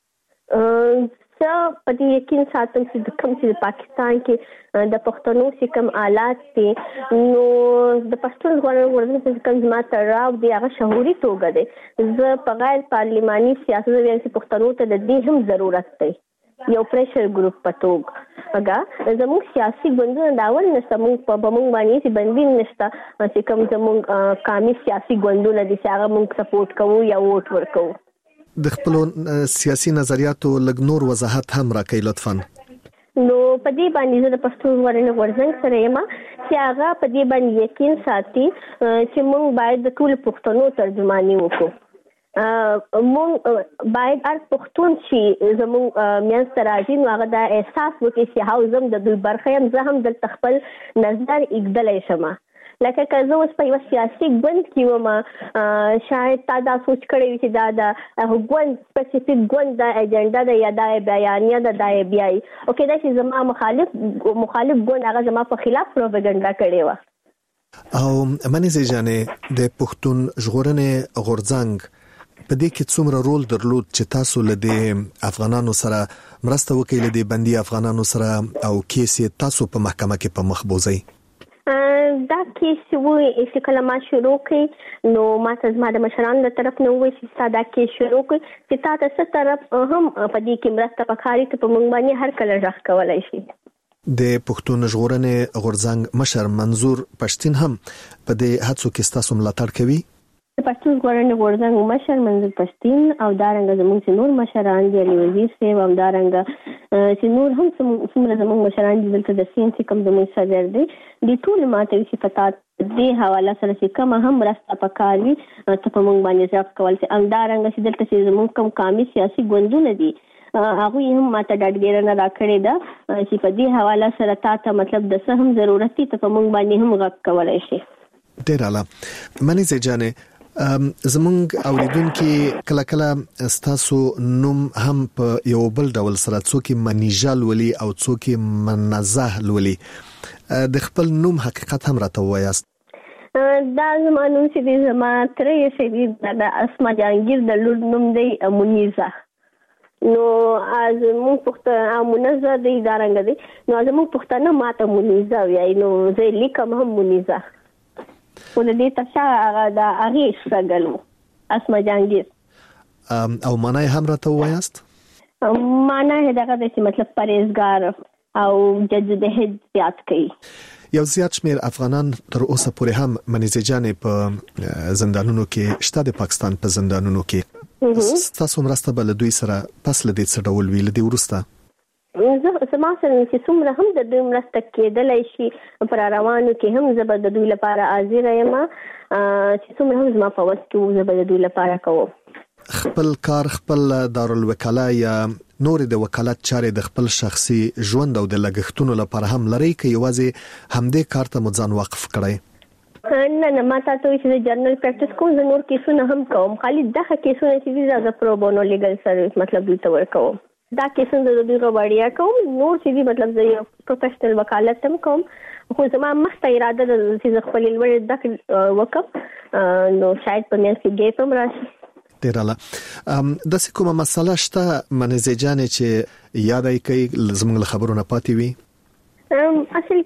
په دې یقین ساتم چې د کوم چې پاکستان کې د پښتنو سکم آلات دي نو د پښتون ژغورنې غورځنګ کوم زما تړاو دی هغه شعوري توګه دی زه په غیر پارلماني سیاست کې پښتنو ته د دې هم ضرورت دی یو پریشر ګروپ په توګه هغه زموږ سیاسي ګوندونه داول نشته موږ په موږ باندې چې بندي نشته چې کوم زموږ قومي سیاسي ګوندونه دي چې هغه موږ سپورټ کوو یا ووټ ورکوو د خپل سیاسي نظریاتو لږ نور وضاحت هم راکړئ لطفاً نو په دې باندې زه د پښتون ژغورنې غورځنګ سره یم چې هغه په دې باندې یقین ساتي چې موږ باید د ټول پښتنو ترجمانی وکړو موږ باید هر پښتون چې زموږ میانس راځي نو هغه دا احساس وکړي چې هاوزم د دوی برخه یم زه هم د خپل نظر اګدلای شم لکه که زه اوس په یو سیاسي ګوند کې وم شاید تا دا سوچ کړی وي چې دا د ګوند سپیسیفیک ګوند د ایجنډا د یا د بیانیه د بیاي او کله چې زما مخالف ګوند هغه زما په خلاف پروپاګاندا کړی و او منځ جانې د پښتون ژغورنې غورځنګ په دې کې څومره رول درلود چې تاسو له افغانانو سره مرسته وکړئ له بندي افغانانو سره او کیس تاسو په محکمه کې په مخ بوزئ دا کیس چې کله ما شروع کړ نو ما ته زما د مشرانو له طرف نه وویل چې ستا دا کیس شروع کړ چې تا ته څه طرف هم په دې کې مرسته پکاري ته په موږ باندې هر کله غږ کولای شي د پښتون ژغورنې غورځنګ مشر منظور پښتين هم په دې هڅو کې تاسو ملاتړ کوي د پښتون ژغورنې غورځنګ مشر منظور پښتين او دارنګ زموږ نور مشران دي علي وزیر صاحب او دارنګ چې نور هم څومره زموږ مشران دي دلته د سین چې کوم زموږ صدر دي د ټول ماته چې پتا دې حواله سره چې کوم هم راسته پکاري ته په موږ باندې ځاب کول چې اندارنګ چې دلته چې زموږ کوم قومي سیاسي ګوندونه دي هغه هم ماته ډاډګیرنه راکړې ده چې په دې حواله سره تاسو مطلب د څه هم ضرورت ته په موږ باندې هم غږ کولای شي ډیر اعلی منی زجانه زمونږ اوریدونکو کله کله ستاسو نوم هم په یو بل ډول سره څوک منیجال ولي او څوک منزه ولي د خپل نوم حقیقت هم راته وایاست دا زمانو چې زما ترې شهید د اسما جهانگیر د لور نوم دی منیزه نو از موږ پښتنه منزه دی دارنګ دی نو از موږ پښتنه ماته منیزه وایي نو زه لیکم هم منیزه ول دې تاسو دا هغه شګلو اسما جهانگیر او معنی هم راته وایاست معنی دغه د مطلب پرهیزګار او جديدهد زیات کوي یو زیات شمیر افغانان تر اوسه پورې هم منځجانې په زندانونو کې شته د پاکستان په زندانونو کې تاسو مرسته بل دوی سره پس لدې څه ډول ویل دی ورسته زما سره چې څومره هم د دوی مرسته کېدلای شي پر روانو کې هم زه به د دوی لپاره حاضر یم چې څومره هم زما په وس کې زه به د دوی لپاره کوم خپل کار خپل دارالوکاله یا نور د وکالت چارې د خپل شخصي ژوند او د لګښتونو لپاره هم لري کې یوازې همدې کار ته مځان وقف کړئ نه ما تاسو چې جرنل پریکټیس کوم زه نور کیسونه هم کوم خالي دغه کیسونه چې زه پرو بونو لیګل سرویس مطلب دوی ته ورکوم دا کیسونه د دوی غوړیا کوم نور چې مطلب زه یو پروفیشنل وکالت هم کوم خو زما مخته اراده ده چې خپل لوړ د وکم نو شاید په مې کې ګیپ هم راشي ډیراله د کومه مسله شته منځجانې چې یادای کوي زموږ خبرونه پاتې وي اصل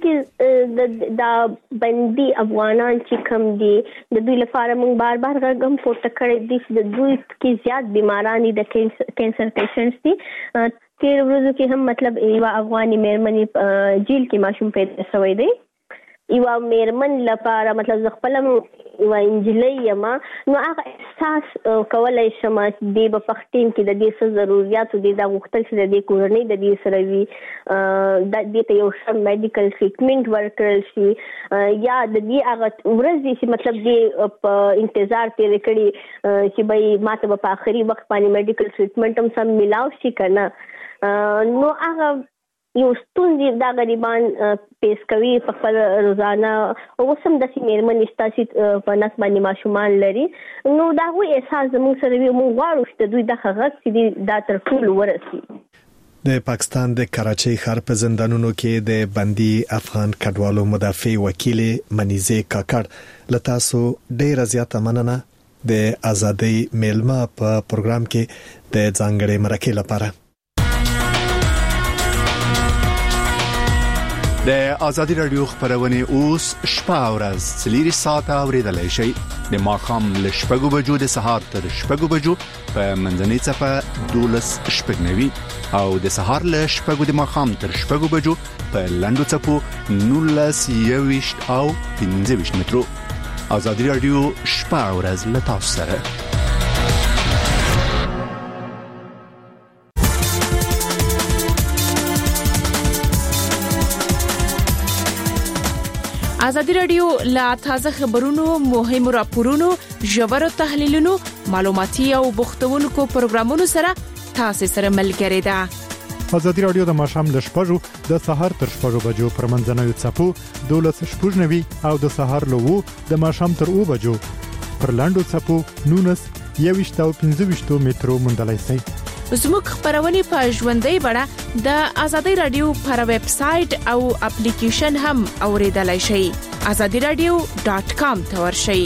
کې دا بندي افغانان چې کم دي د دوی لپاره موږ بار بار غږم پورته کړی دي چې د دوی کې زیات بیماران دي د کینسر پیشنټس دي تیر ورځو کې هم مطلب یو افغاني مېرمنې جیل کې ماشوم پیدا شوی دی یو مېرمن لپاره مطلب خپل یو انجلۍ یما نو هغه احساس کولای شم د پښتين کې د دې څه ضرورت دي د غوښتل چې د کورنۍ د دې سره وي د دې ته یو سم میډیکل ټریټمنټ ورکړل شي یا د دې هغه ورځې چې مطلب دې په انتظار تیر کړي چې به ماته په آخري وخت باندې میډیکل ټریټمنټ هم سم ملاو شي کنه نو هغه یو ستوندې دا غریبان پیس کوي په خپل روزانه او سم د سیمرمن استاسي په نس باندې ماشومان لري نو دا وې احساس زموږ سره وي موږ غواړو چې دوی د هغه چې دا تر ټولو ورسي د پاکستان د کراچۍ ښار په زندانونو کې د بندي افغان کډوالو مدافع وکیل منیزه کاکړ لتاسو ډېر زیاته مننه د ازادي میلمه په پروګرام کې د ځانګړي مرکه لپاره د ازادي رادیو خبرونه اوس شپه او ورځ 3 ساعته اوریدلای شئ د ماخام له شپږو بجو د سهار تر شپږو بجو په منځنۍ صفه 12:09 او د سهار له شپږو د ماخام تر شپږو بجو په لندو صفو 19:20 او 15 مترو ازادي رادیو شپه او ورځ له تاسو سره ازادي رادیو لا تازه خبرونو مهم راپورونو ژور تحلیلونو معلوماتي او بوختونکو پروګرامونو سره تاسو سره ملګری ده ازادي رادیو د ماشام ل شپږو د سهار تر شپږو بجو پر منځنوي صفو 12:09 او د سهار له 2 د ماشام تر 2 بجو پر لاندو صفو 19:20 او 15 مترو مندلای شي زموږ خبرونه په ژوندۍ بڼه د ازادي رادیو پر ویب سټ او اپلیکیشن هم اوریدلای شئ azadiradio.com ته ورشئ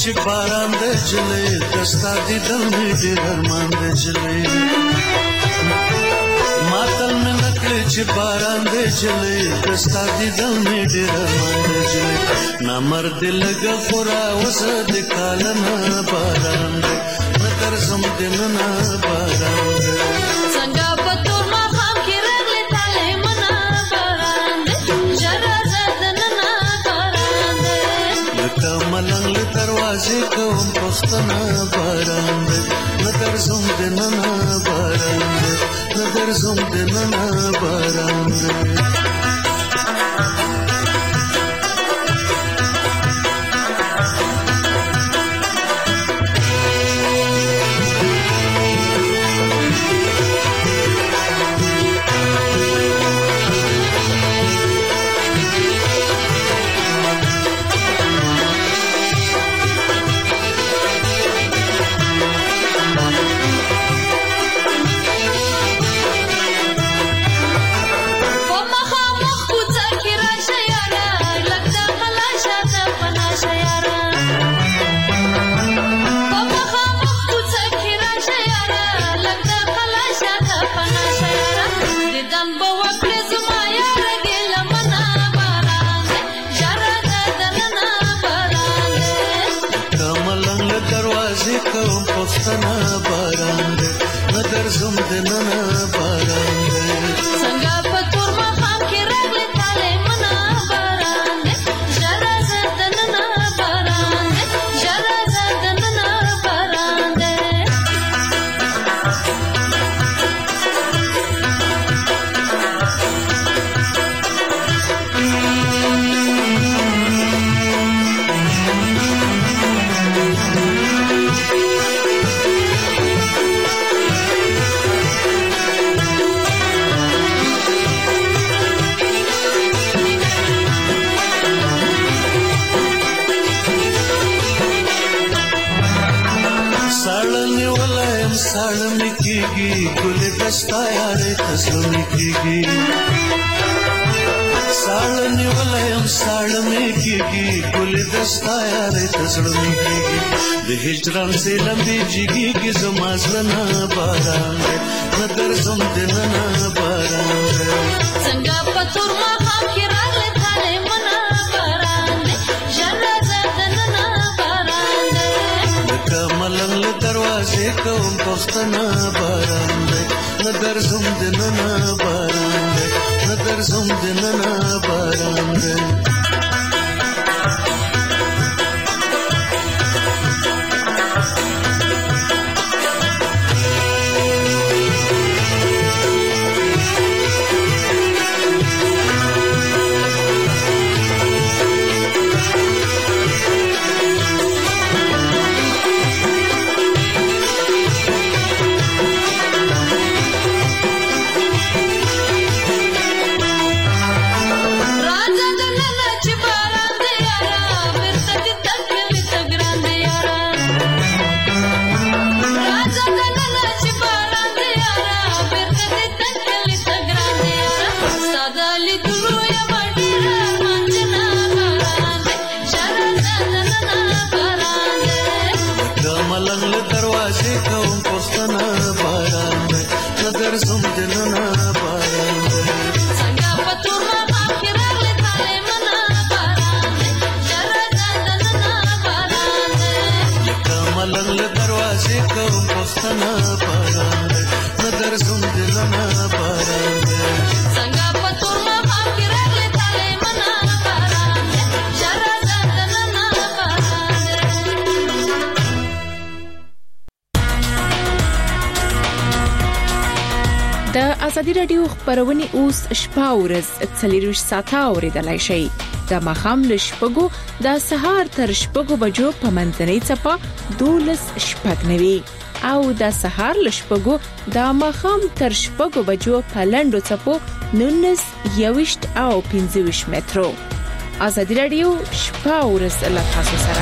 چې باران د جلې دستا دي دل می ډېر ارمان د جلې ماتل مې نکړې چې باران د جلې دستا دي دل می ډېر ارمان د جلې نامرد لګ خورا وس د کالنا باران نظر زم دننا باران څنګه په تور ما خام کې رغلې تلې منا باران جرا زدننا باران لکه ملنګ دروازې کوم پښتنه باران نظر زم دننا باران نظر زم دننا باران پښتنه باران نظر زم دننا باران څنګه په تور ما خام کې رغلې تلې منا باران جرا زدننا باران جرا زدننا باران ساړم کېږي ګل دستا یارې تسلم کېږي ساړم ولایم ساړم کېږي ګل دستا یارې تسلم کېږي د هجران سي لمبي جګي کې زما زړه باران نظر زم دننا باران څنګه په تور ما خام کې راغلې تلې منا باران جرا زدننا باران لکه ملنګ دروازې کوم پښتنه باران نظر زم دننا باران نظر زم دننا باران ازادي رادیو خبرونه اوس شپه ورځ 24 ساعته اوریدلای شئ د مخام له شپږو د سهار تر شپږو بجو په منځنۍ چپه 12 شپږنوي او د سهار له شپږو د مخام تر شپږو بجو په لنډو چپو 19 یوشت او 15 مترو. ازادي رادیو شپه ورځ له تاسو سره.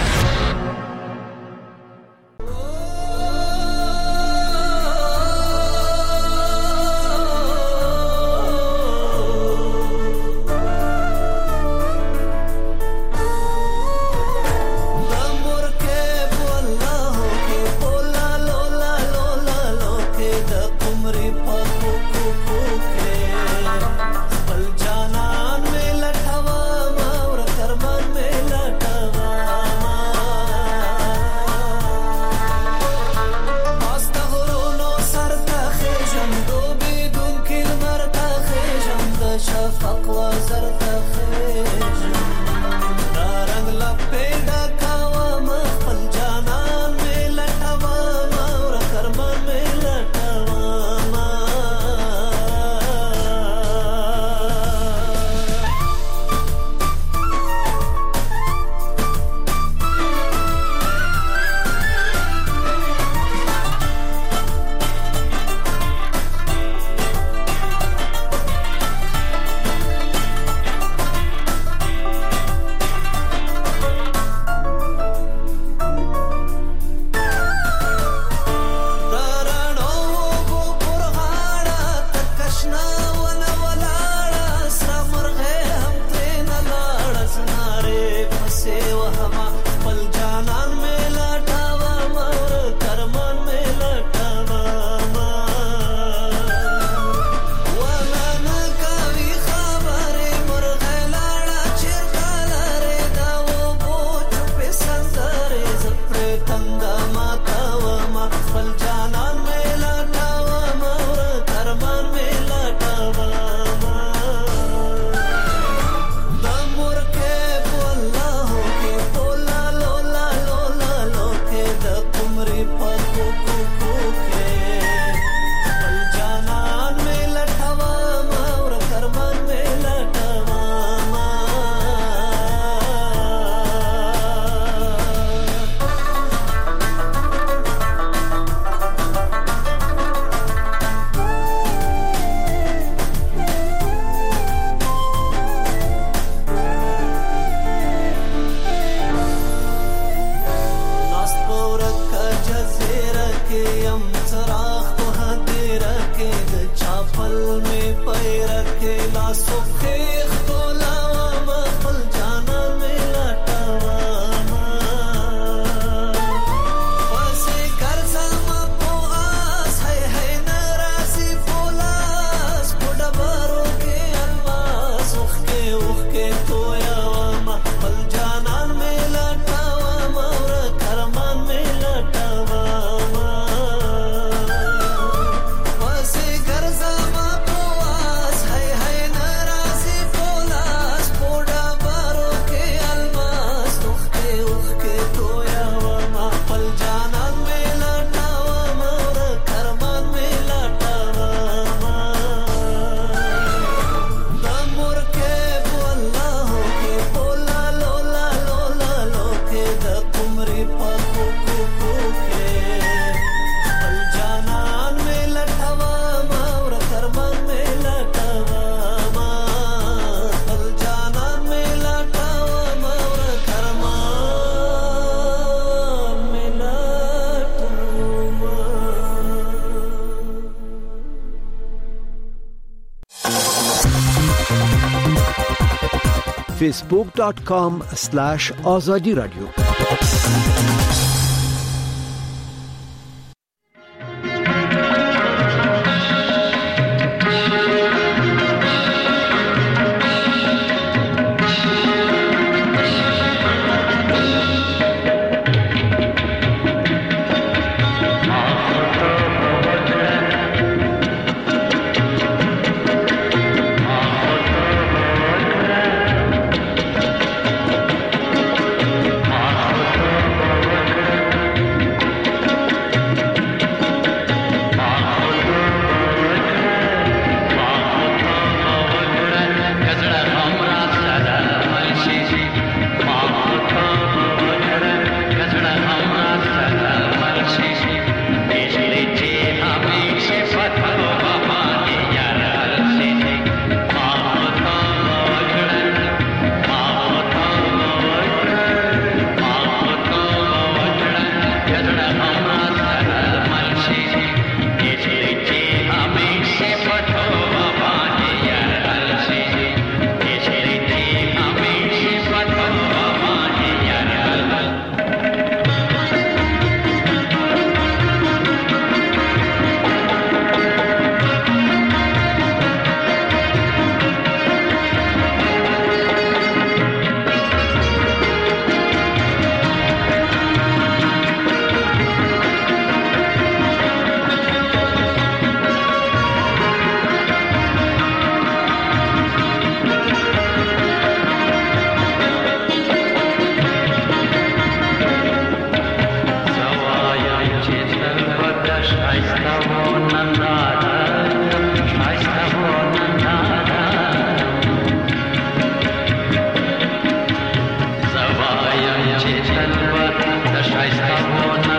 facebook.com/azadi radio. Shai